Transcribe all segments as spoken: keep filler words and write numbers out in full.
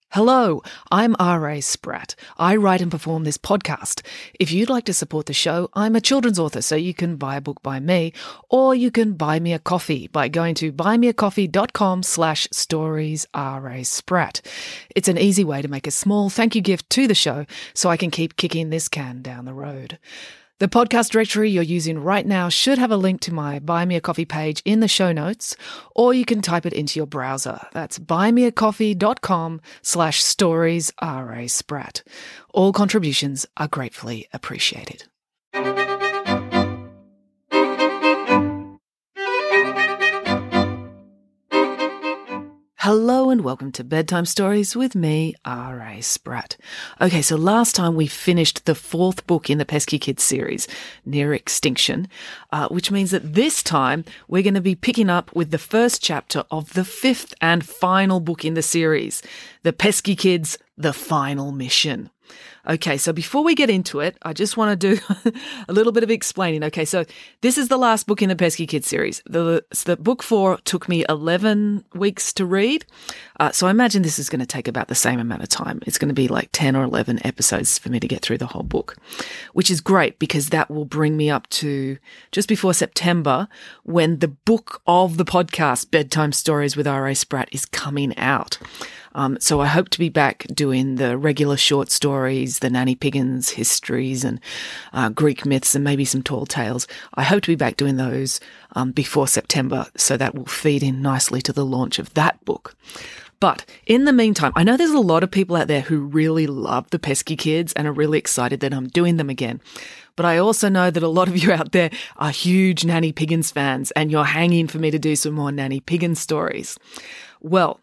Hello, I'm R A Spratt. I write and perform this podcast. If you'd like to support the show, I'm a children's author, so you can buy a book by me, or you can buy me a coffee by going to buymeacoffee.com slash stories R A Spratt. It's an easy way to make a small thank you gift to the show so I can keep kicking this can down the road. The podcast directory you're using right now should have a link to my Buy Me a Coffee page in the show notes, or you can type it into your browser. That's buymeacoffee.com slash stories R A Spratt. All contributions are gratefully appreciated. Hello and welcome to Bedtime Stories with me, R A Spratt. Okay, so last time we finished the fourth book in the Pesky Kids series, Near Extinction, uh, which means that this time we're going to be picking up with the first chapter of the fifth and final book in the series, The Pesky Kids, The Final Mission. Okay, so before we get into it, I just want to do a little bit of explaining. Okay, so this is the last book in the Pesky Kids series. The, the book four took me eleven weeks to read, uh, so I imagine this is going to take about the same amount of time. It's going to be like ten or eleven episodes for me to get through the whole book, which is great because that will bring me up to just before September when the book of the podcast, Bedtime Stories with R A Spratt, is coming out. Um, so I hope to be back doing the regular short stories, the Nanny Piggins histories and uh, Greek myths and maybe some tall tales. I hope to be back doing those um, before September, so that will feed in nicely to the launch of that book. But in the meantime, I know there's a lot of people out there who really love the Pesky Kids and are really excited that I'm doing them again. But I also know that a lot of you out there are huge Nanny Piggins fans and you're hanging for me to do some more Nanny Piggins stories. Well,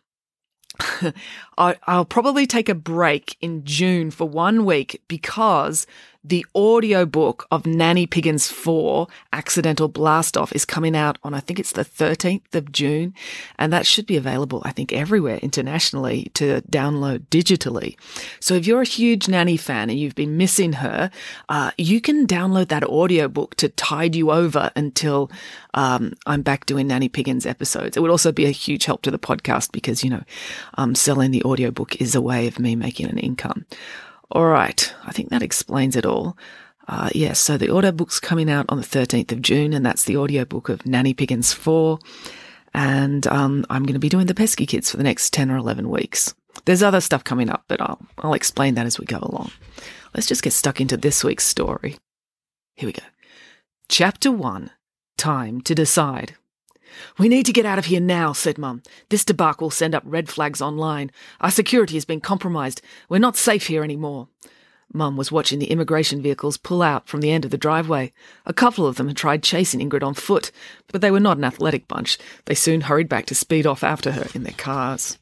I'll probably take a break in June for one week because the audiobook of Nanny Piggins four, Accidental Blast-Off, is coming out on, I think it's the thirteenth of June, and that should be available, I think, everywhere internationally to download digitally. So if you're a huge Nanny fan and you've been missing her, uh, you can download that audiobook to tide you over until um, I'm back doing Nanny Piggins episodes. It would also be a huge help to the podcast because, you know, um, selling the audiobook is a way of me making an income. All right, I think that explains it all. Uh, yes, yeah, so the audiobook's coming out on the thirteenth of June, and that's the audiobook of Nanny Piggins four. And um, I'm going to be doing the Pesky Kids for the next ten or eleven weeks. There's other stuff coming up, but I'll, I'll explain that as we go along. Let's just get stuck into this week's story. Here we go. Chapter one, Time to Decide. "We need to get out of here now," said Mum. "This debacle will send up red flags online. Our security has been compromised. We're not safe here anymore." Mum was watching the immigration vehicles pull out from the end of the driveway. A couple of them had tried chasing Ingrid on foot, but they were not an athletic bunch. They soon hurried back to speed off after her in their cars.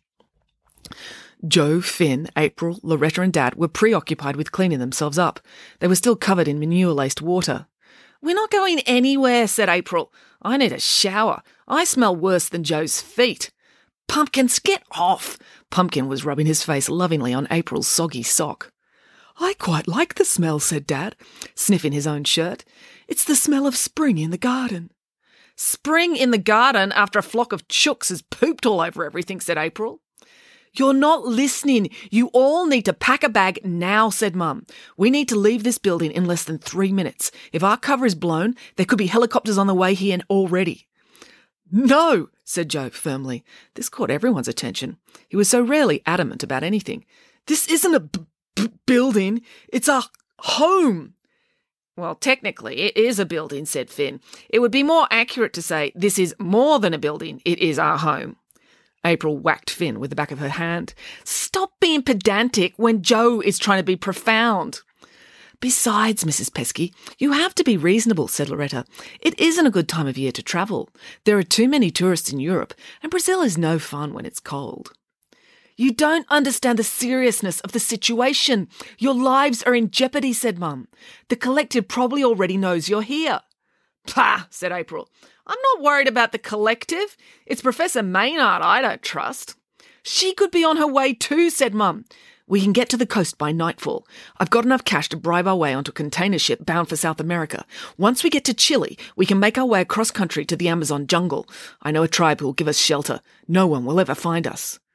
Joe, Finn, April, Loretta and Dad were preoccupied with cleaning themselves up. They were still covered in manure-laced water. "We're not going anywhere," said April. "I need a shower. I smell worse than Joe's feet." "Pumpkins, get off!" Pumpkin was rubbing his face lovingly on April's soggy sock. "I quite like the smell," said Dad, sniffing his own shirt. "It's the smell of spring in the garden." "Spring in the garden after a flock of chooks has pooped all over everything," said April. "You're not listening. You all need to pack a bag now," said Mum. "We need to leave this building in less than three minutes. If our cover is blown, there could be helicopters on the way here already." "No," said Joe firmly. This caught everyone's attention. He was so rarely adamant about anything. "This isn't a b- b- building. It's our home." "Well, technically, it is a building," said Finn. "It would be more accurate to say this is more than a building. It is our home." April whacked Finn with the back of her hand. "Stop being pedantic when Joe is trying to be profound." "Besides, Missus Pesky, you have to be reasonable," said Loretta. "It isn't a good time of year to travel. There are too many tourists in Europe, and Brazil is no fun when it's cold." "You don't understand the seriousness of the situation. Your lives are in jeopardy," said Mum. "The collective probably already knows you're here." "Pah," said April. "I'm not worried about the collective. It's Professor Maynard I don't trust." "She could be on her way too," said Mum. "We can get to the coast by nightfall. I've got enough cash to bribe our way onto a container ship bound for South America. Once we get to Chile, we can make our way across country to the Amazon jungle. I know a tribe who will give us shelter. No one will ever find us."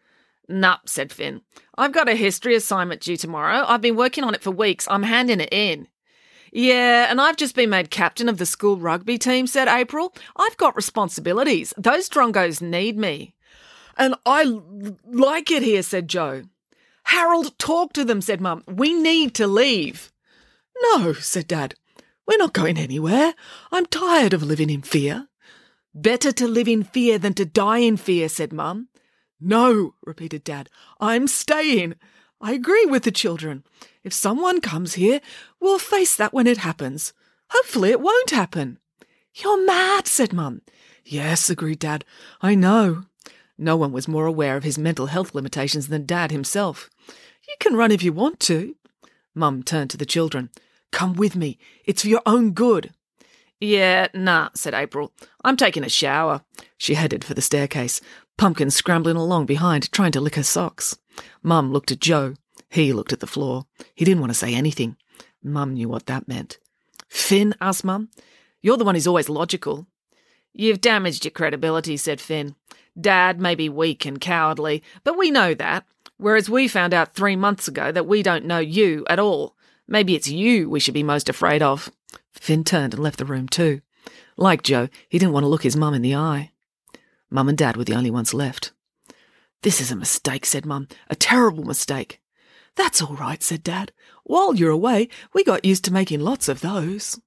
Nah, said Finn. I've got a history assignment due tomorrow. I've been working on it for weeks. I'm handing it in. Yeah, and I've just been made captain of the school rugby team, said April. I've got responsibilities. Those drongos need me. And I l- like it here, said Joe. Harold, talk to them, said Mum. We need to leave. No, said Dad. We're not going anywhere. I'm tired of living in fear. Better to live in fear than to die in fear, said Mum. No, repeated Dad. I'm staying. I agree with the children. If someone comes here, we'll face that when it happens. Hopefully it won't happen. You're mad, said Mum. Yes, agreed Dad. I know. No one was more aware of his mental health limitations than Dad himself. You can run if you want to. Mum turned to the children. Come with me. It's for your own good. Yeah, nah, said April. I'm taking a shower. She headed for the staircase, Pumpkin scrambling along behind, trying to lick her socks. Mum looked at Joe. He looked at the floor. He didn't want to say anything. Mum knew what that meant. Finn, asked Mum. You're the one who's always logical. You've damaged your credibility, said Finn. Dad may be weak and cowardly, but we know that, whereas we found out three months ago that we don't know you at all. Maybe it's you we should be most afraid of. Finn turned and left the room too. Like Joe, he didn't want to look his mum in the eye. Mum and Dad were the only ones left. This is a mistake, said Mum. A terrible mistake. That's all right, said Dad. While you're away, we got used to making lots of those.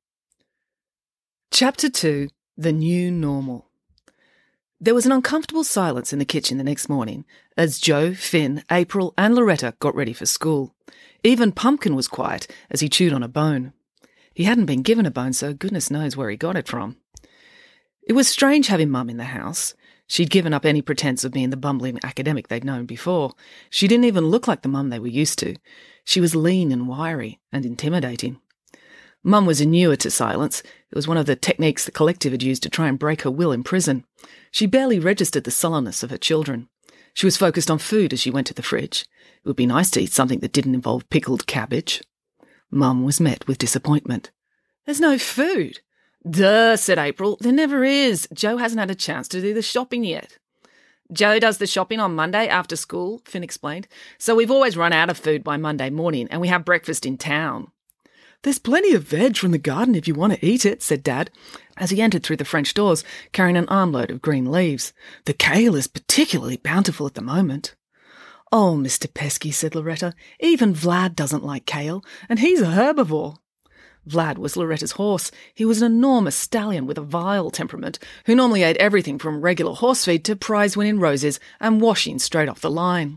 Chapter two. The New Normal. There was an uncomfortable silence in the kitchen the next morning as Joe, Finn, April and Loretta got ready for school. Even Pumpkin was quiet as he chewed on a bone. He hadn't been given a bone, so goodness knows where he got it from. It was strange having Mum in the house. She'd given up any pretense of being the bumbling academic they'd known before. She didn't even look like the Mum they were used to. She was lean and wiry and intimidating. Mum was inured to silence. It was one of the techniques the collective had used to try and break her will in prison. She barely registered the sullenness of her children. She was focused on food as she went to the fridge. It would be nice to eat something that didn't involve pickled cabbage. Mum was met with disappointment. There's no food. Duh, said April. There never is. Joe hasn't had a chance to do the shopping yet. Joe does the shopping on Monday after school, Finn explained. So we've always run out of food by Monday morning and we have breakfast in town. There's plenty of veg from the garden if you want to eat it, said Dad, as he entered through the French doors, carrying an armload of green leaves. The kale is particularly bountiful at the moment. Oh, Mister Pesky, said Loretta, even Vlad doesn't like kale, and he's a herbivore. Vlad was Loretta's horse. He was an enormous stallion with a vile temperament, who normally ate everything from regular horse feed to prize-winning roses and washing straight off the line.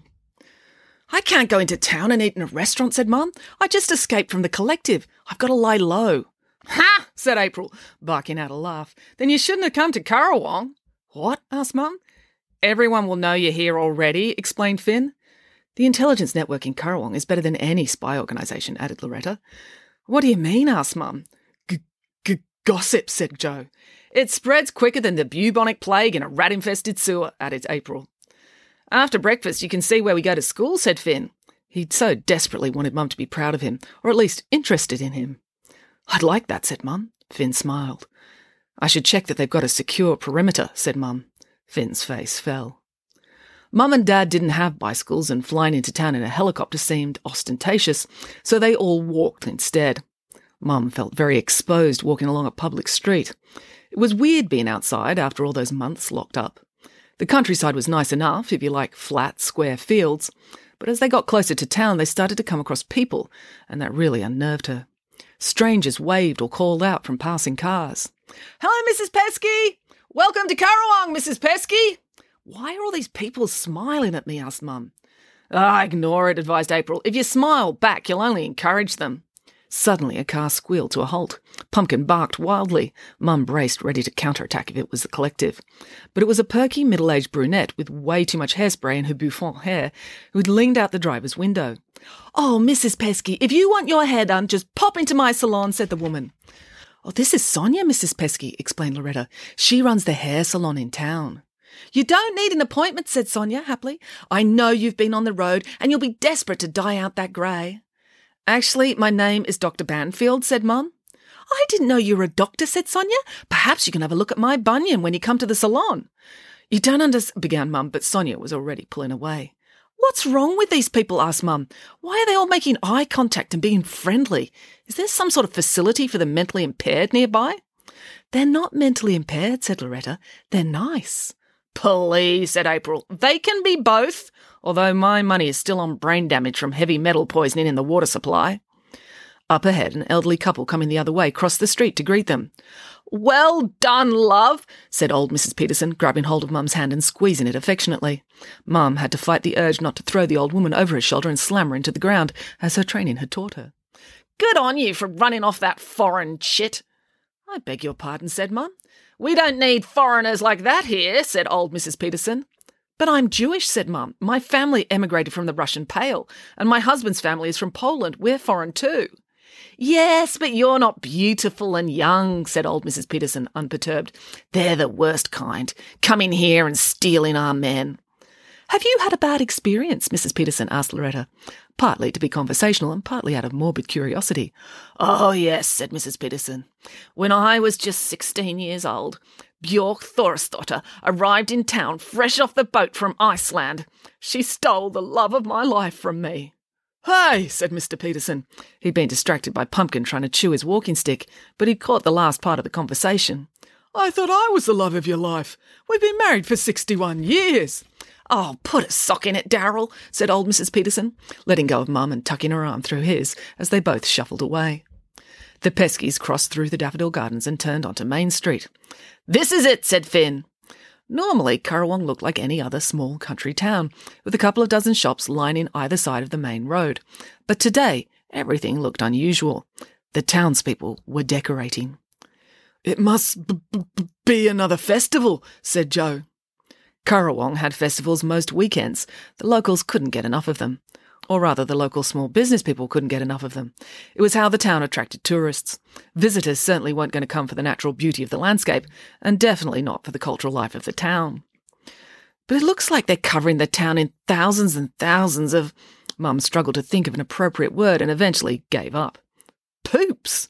I can't go into town and eat in a restaurant, said Mum. I just escaped from the collective. I've got to lie low. Ha! said April, barking out a laugh. Then you shouldn't have come to Currawong. What? asked Mum. Everyone will know you're here already, explained Finn. The intelligence network in Currawong is better than any spy organisation, added Loretta. What do you mean? asked Mum. G-g-gossip, said Joe. It spreads quicker than the bubonic plague in a rat-infested sewer, added April. After breakfast you can see where we go to school, said Finn. He'd so desperately wanted Mum to be proud of him, or at least interested in him. I'd like that, said Mum. Finn smiled. I should check that they've got a secure perimeter, said Mum. Finn's face fell. Mum and Dad didn't have bicycles, and flying into town in a helicopter seemed ostentatious, so they all walked instead. Mum felt very exposed walking along a public street. It was weird being outside after all those months locked up. The countryside was nice enough, if you like flat, square fields, but as they got closer to town they started to come across people, and that really unnerved her. Strangers waved or called out from passing cars. Hello, Missus Pesky! Welcome to Currawong, Missus Pesky! Why are all these people smiling at me? asked Mum. Ah, ignore it, advised April. If you smile back, you'll only encourage them. Suddenly a car squealed to a halt. Pumpkin barked wildly. Mum braced, ready to counterattack if it was the collective. But it was a perky, middle-aged brunette with way too much hairspray in her bouffant hair who had leaned out the driver's window. Oh, Missus Pesky, if you want your hair done, just pop into my salon, said the woman. Oh, this is Sonia, Missus Pesky, explained Loretta. She runs the hair salon in town. You don't need an appointment, said Sonia happily. I know you've been on the road and you'll be desperate to dye out that grey. Actually, my name is Doctor Banfield, said Mum. I didn't know you were a doctor, said Sonia. Perhaps you can have a look at my bunion when you come to the salon. You don't understand, began Mum, but Sonia was already pulling away. What's wrong with these people? Asked Mum. Why are they all making eye contact and being friendly? Is there some sort of facility for the mentally impaired nearby? They're not mentally impaired, said Loretta. They're nice. Please, said April. They can be both, although my money is still on brain damage from heavy metal poisoning in the water supply. Up ahead, an elderly couple coming the other way crossed the street to greet them. Well done, love, said old Missus Peterson, grabbing hold of Mum's hand and squeezing it affectionately. Mum had to fight the urge not to throw the old woman over her shoulder and slam her into the ground, as her training had taught her. Good on you for running off that foreign shit. I beg your pardon, said Mum. We don't need foreigners like that here, said old Missus Peterson. But I'm Jewish, said Mum. My family emigrated from the Russian Pale, and my husband's family is from Poland. We're foreign too. Yes, but you're not beautiful and young, said old Missus Peterson, unperturbed. They're the worst kind, coming here and stealing our men. Have you had a bad experience? Missus Peterson asked Loretta, partly to be conversational and partly out of morbid curiosity. Oh, yes, said Missus Peterson. When I was just sixteen years old, Björk Thorsdotter arrived in town fresh off the boat from Iceland. She stole the love of my life from me. Hey, said Mister Peterson. He'd been distracted by Pumpkin trying to chew his walking stick, but he'd caught the last part of the conversation. I thought I was the love of your life. We've been married for sixty-one years. Oh, put a sock in it, Darryl, said old Missus Peterson, letting go of Mum and tucking her arm through his as they both shuffled away. The Peskies crossed through the daffodil gardens and turned onto Main Street. This is it, said Finn. Normally, Currawong looked like any other small country town, with a couple of dozen shops lining either side of the main road. But today, everything looked unusual. The townspeople were decorating. It must b- b- be another festival, said Joe. Currawong had festivals most weekends. The locals couldn't get enough of them. Or rather, the local small business people couldn't get enough of them. It was how the town attracted tourists. Visitors certainly weren't going to come for the natural beauty of the landscape, and definitely not for the cultural life of the town. But it looks like they're covering the town in thousands and thousands of... Mum struggled to think of an appropriate word and eventually gave up. Poops!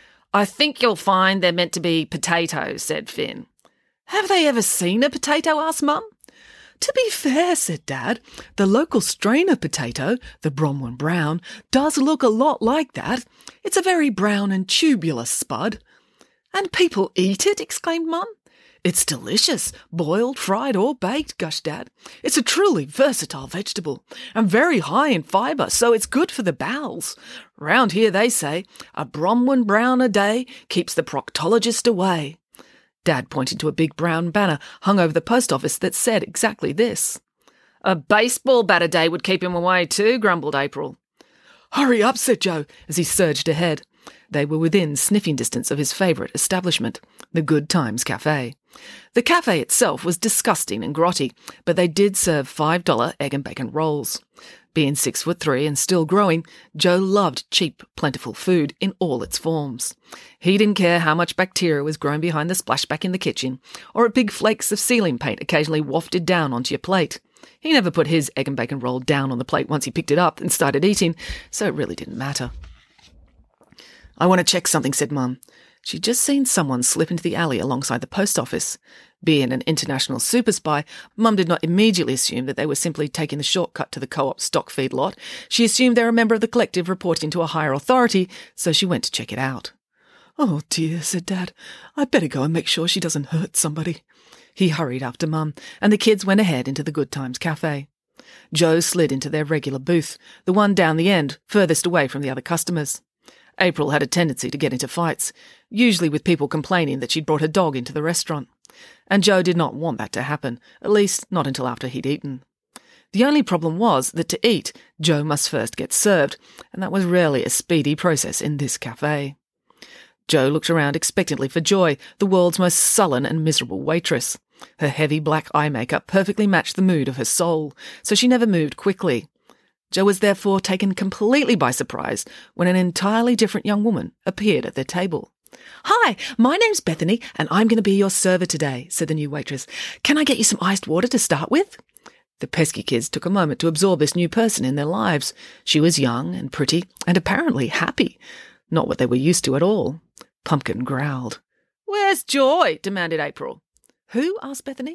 I think you'll find they're meant to be potatoes, said Finn. Have they ever seen a potato? Asked Mum. To be fair, said Dad, the local strain of potato, the Bromwell Brown, does look a lot like that. It's a very brown and tubular spud. And people eat it? Exclaimed Mum. It's delicious, boiled, fried or baked, gushed Dad. It's a truly versatile vegetable and very high in fibre, so it's good for the bowels. Round here they say, a Bromwell Brown a day keeps the proctologist away. Dad pointed to a big brown banner hung over the post office that said exactly this. A baseball bat a day would keep him away too, grumbled April. Hurry up, said Joe, as he surged ahead. They were within sniffing distance of his favourite establishment, the Good Times Cafe. The cafe itself was disgusting and grotty, but they did serve five dollar egg and bacon rolls. Being six foot three and still growing, Joe loved cheap, plentiful food in all its forms. He didn't care how much bacteria was growing behind the splashback in the kitchen, or at big flakes of ceiling paint occasionally wafted down onto your plate. He never put his egg and bacon roll down on the plate once he picked it up and started eating, so it really didn't matter. I want to check something, said Mum. She'd just seen someone slip into the alley alongside the post office. Being an international super spy, Mum did not immediately assume that they were simply taking the shortcut to the co-op stock feed lot. She assumed they were a member of the collective reporting to a higher authority, so she went to check it out. Oh dear, said Dad. I'd better go and make sure she doesn't hurt somebody. He hurried after Mum, and the kids went ahead into the Good Times Cafe. Joe slid into their regular booth, the one down the end, furthest away from the other customers. April had a tendency to get into fights, usually with people complaining that she'd brought her dog into the restaurant. And Joe did not want that to happen, at least not until after he'd eaten. The only problem was that to eat, Joe must first get served, and that was rarely a speedy process in this cafe. Joe looked around expectantly for Joy, the world's most sullen and miserable waitress. Her heavy black eye makeup perfectly matched the mood of her soul, so she never moved quickly. Joe was therefore taken completely by surprise when an entirely different young woman appeared at their table. "Hi, my name's Bethany, and I'm going to be your server today," said the new waitress. "Can I get you some iced water to start with?" The pesky kids took a moment to absorb this new person in their lives. She was young and pretty, and apparently happy. Not what they were used to at all. Pumpkin growled. "Where's Joy?" demanded April. "Who?" asked Bethany.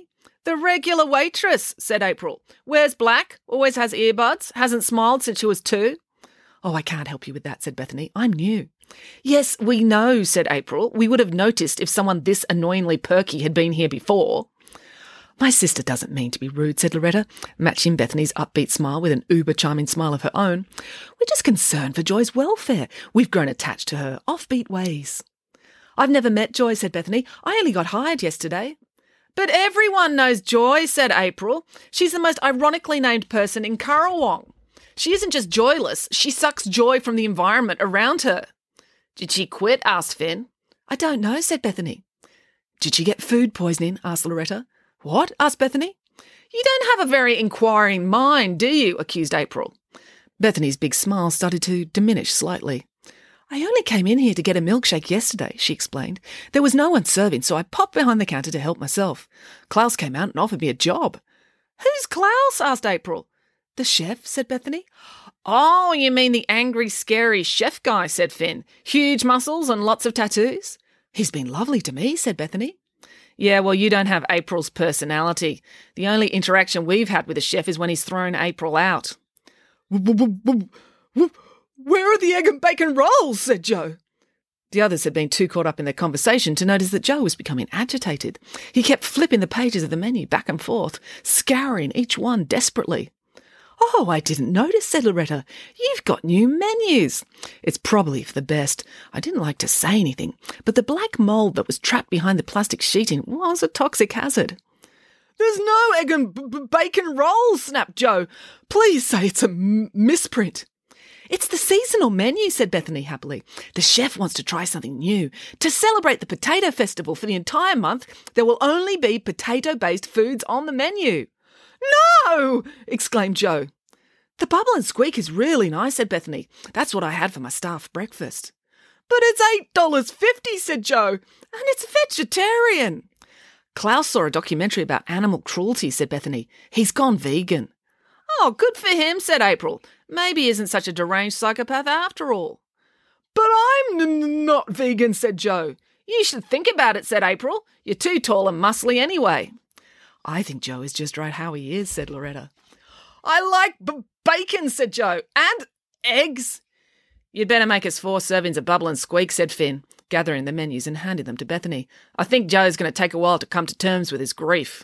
The regular waitress, said April. Wears black, always has earbuds, hasn't smiled since she was two. Oh, I can't help you with that, said Bethany. I'm new. Yes, we know, said April. We would have noticed if someone this annoyingly perky had been here before. My sister doesn't mean to be rude, said Loretta, matching Bethany's upbeat smile with an uber-charming smile of her own. We're just concerned for Joy's welfare. We've grown attached to her offbeat ways. I've never met Joy, said Bethany. I only got hired yesterday. But everyone knows Joy, said April. She's the most ironically named person in Currawong. She isn't just joyless, she sucks joy from the environment around her. Did she quit? Asked Finn. I don't know, said Bethany. Did she get food poisoning? Asked Loretta. What? Asked Bethany. You don't have a very inquiring mind, do you? Accused April. Bethany's big smile started to diminish slightly. I only came in here to get a milkshake yesterday, she explained. There was no one serving, so I popped behind the counter to help myself. Klaus came out and offered me a job. Who's Klaus? Asked April. The chef, said Bethany. Oh, you mean the angry, scary chef guy, said Finn. Huge muscles and lots of tattoos. He's been lovely to me, said Bethany. Yeah, well, you don't have April's personality. The only interaction we've had with the chef is when he's thrown April out. Where are the egg and bacon rolls? Said Joe. The others had been too caught up in their conversation to notice that Joe was becoming agitated. He kept flipping the pages of the menu back and forth, scouring each one desperately. Oh, I didn't notice, said Loretta. You've got new menus. It's probably for the best. I didn't like to say anything, but the black mould that was trapped behind the plastic sheeting was a toxic hazard. There's no egg and b- b- bacon rolls, snapped Joe. Please say it's a m- misprint. It's the seasonal menu, said Bethany happily. The chef wants to try something new. To celebrate the potato festival for the entire month, there will only be potato-based foods on the menu. No! Exclaimed Joe. The bubble and squeak is really nice, said Bethany. That's what I had for my staff breakfast. But it's eight dollars fifty, said Joe, and it's vegetarian. Klaus saw a documentary about animal cruelty, said Bethany. He's gone vegan. Oh, good for him, said April. Maybe he isn't such a deranged psychopath after all. But I'm n- not vegan, said Joe. You should think about it, said April. You're too tall and muscly anyway. I think Joe is just right how he is, said Loretta. I like b- bacon, said Joe, and eggs. You'd better make us four servings of bubble and squeak, said Finn, gathering the menus and handing them to Bethany. I think Joe's going to take a while to come to terms with his grief.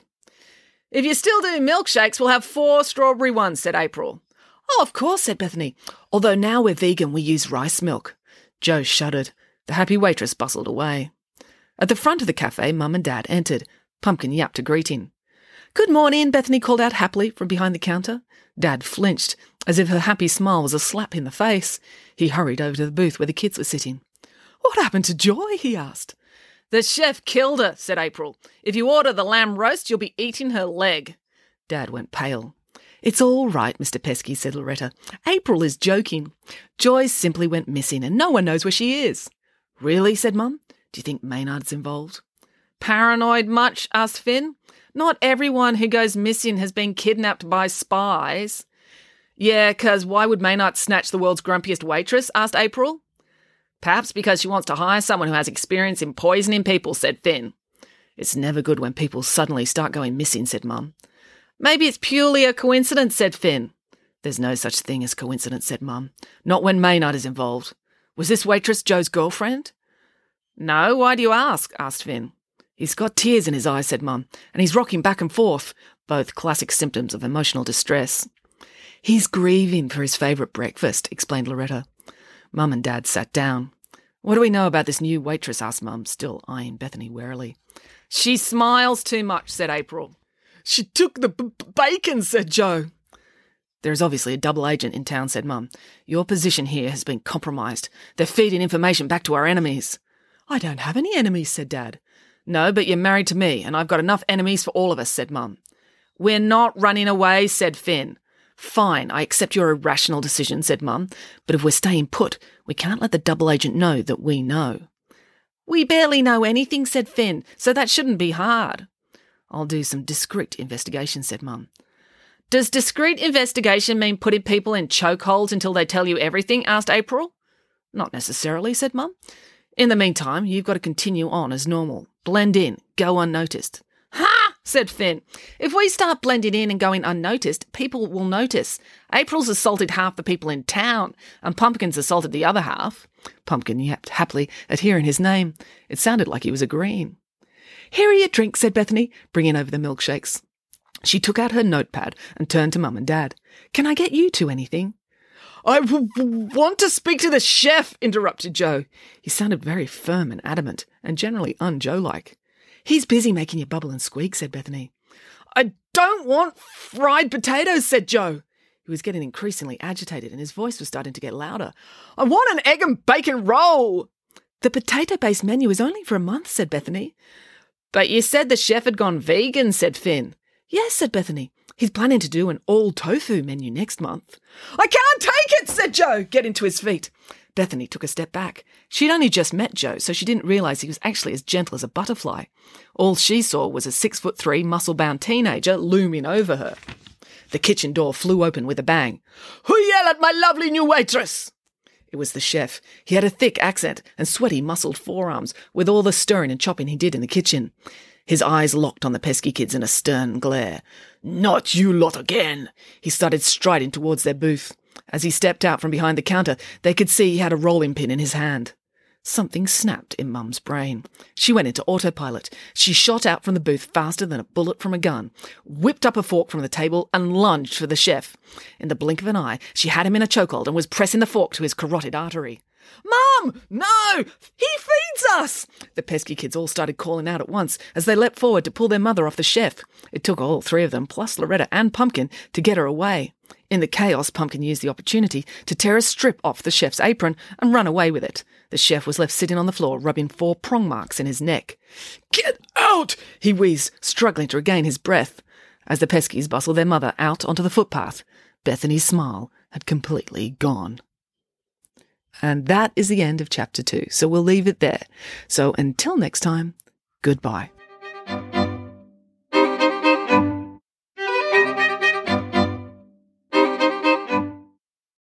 If you still do milkshakes, we'll have four strawberry ones, said April. Oh, of course, said Bethany, although now we're vegan, we use rice milk. Joe shuddered. The happy waitress bustled away. At the front of the cafe, Mum and Dad entered. Pumpkin yapped a greeting. Good morning, Bethany called out happily from behind the counter. Dad flinched, as if her happy smile was a slap in the face. He hurried over to the booth where the kids were sitting. What happened to Joy? He asked. The chef killed her, said April. If you order the lamb roast, you'll be eating her leg. Dad went pale. It's all right, Mister Pesky, said Loretta. April is joking. Joy simply went missing and no one knows where she is. Really, said Mum. Do you think Maynard's involved? Paranoid much? Asked Finn. Not everyone who goes missing has been kidnapped by spies. Yeah, 'cause why would Maynard snatch the world's grumpiest waitress? Asked April. Perhaps because she wants to hire someone who has experience in poisoning people, said Finn. It's never good when people suddenly start going missing, said Mum. Maybe it's purely a coincidence, said Finn. There's no such thing as coincidence, said Mum. Not when Maynard is involved. Was this waitress Joe's girlfriend? No, why do you ask? Asked Finn. He's got tears in his eyes, said Mum, and he's rocking back and forth, both classic symptoms of emotional distress. He's grieving for his favourite breakfast, explained Loretta. Mum and Dad sat down. What do we know about this new waitress? Asked Mum, still eyeing Bethany warily. She smiles too much, said April. She took the b- bacon, said Joe. There is obviously a double agent in town, said Mum. Your position here has been compromised. They're feeding information back to our enemies. I don't have any enemies, said Dad. No, but you're married to me, and I've got enough enemies for all of us, said Mum. We're not running away, said Finn. Fine, I accept your irrational decision, said Mum, but if we're staying put, we can't let the double agent know that we know. We barely know anything, said Finn, so that shouldn't be hard. I'll do some discreet investigation, said Mum. Does discreet investigation mean putting people in chokeholds until they tell you everything? Asked April. Not necessarily, said Mum. In the meantime, you've got to continue on as normal. Blend in, go unnoticed. Ha! said Finn. If we start blending in and going unnoticed, people will notice. April's assaulted half the people in town, and Pumpkin's assaulted the other half. Pumpkin yapped happily at hearing his name. It sounded like he was agreeing. Here are your drinks, said Bethany, bringing over the milkshakes. She took out her notepad and turned to Mum and Dad. Can I get you two anything? I w- w- want to speak to the chef, interrupted Joe. He sounded very firm and adamant, and generally un-Joe-like. He's busy making you bubble and squeak, said Bethany. I don't want fried potatoes, said Joe. He was getting increasingly agitated, and his voice was starting to get louder. I want an egg and bacon roll. The potato-based menu is only for a month, said Bethany. But you said the chef had gone vegan, said Finn. Yes, said Bethany. He's planning to do an all-tofu menu next month. I can't take it, said Joe, getting to his feet. Bethany took a step back. She'd only just met Joe, so she didn't realise he was actually as gentle as a butterfly. All she saw was a six-foot-three, muscle-bound teenager looming over her. The kitchen door flew open with a bang. Who yell at my lovely new waitress? It was the chef. He had a thick accent and sweaty, muscled forearms, with all the stirring and chopping he did in the kitchen. His eyes locked on the pesky kids in a stern glare. Not you lot again! He started striding towards their booth. As he stepped out from behind the counter, they could see he had a rolling pin in his hand. Something snapped in Mum's brain. She went into autopilot. She shot out from the booth faster than a bullet from a gun, whipped up a fork from the table and lunged for the chef. In the blink of an eye, she had him in a chokehold and was pressing the fork to his carotid artery. Mum! No! He feeds us! The pesky kids all started calling out at once as they leapt forward to pull their mother off the chef. It took all three of them, plus Loretta and Pumpkin, to get her away. In the chaos, Pumpkin used the opportunity to tear a strip off the chef's apron and run away with it. The chef was left sitting on the floor, rubbing four prong marks in his neck. Get out! He wheezed, struggling to regain his breath. As the Peskies bustled their mother out onto the footpath, Bethany's smile had completely gone. And that is the end of chapter two, so we'll leave it there. So until next time, goodbye.